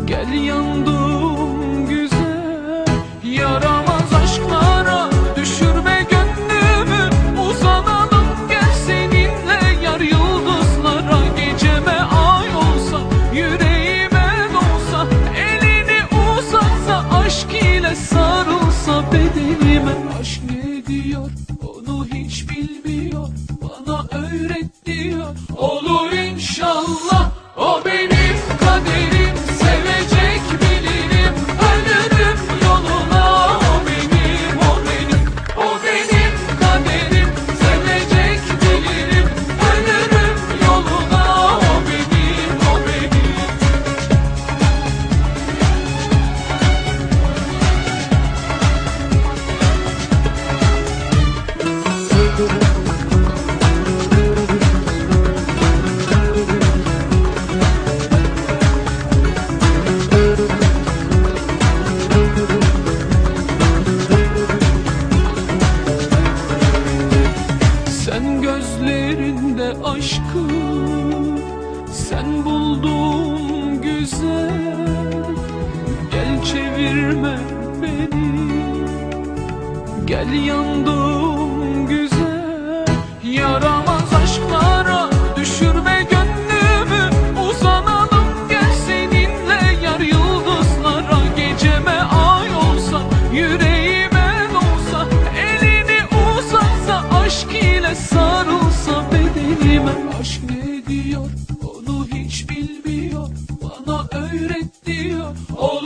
Gel yandım güzel, yaramaz aşklara düşürme gönlümü. Uzanalım gel seninle yar yıldızlara. Geceme ay olsa, yüreğime dolsa, elini uzatsa, aşk ile sarılsa bedenime. Aşk ne diyor onu hiç bilmiyor, bana öğret diyor. Olur inşallah o benim kaderim, sevecek bilirim, ölürüm yoluna. O benim, o benim, o benim kaderim, sevecek bilirim, ölürüm yoluna. O benim, o benim. Sen gözlerinde aşkı, sen buldun güzel. Gel çevirme beni, gel yandım güzel. Yaramaz aşklara düşürme gönlümü. Uzanalım gel seninle yar yıldızlara. Geceme ay olsa, yüreğime dolsa, elini uzatsa, aşk ile sarılsa bedenime. Aşk ne diyor onu hiç bilmiyor, bana öğret diyor.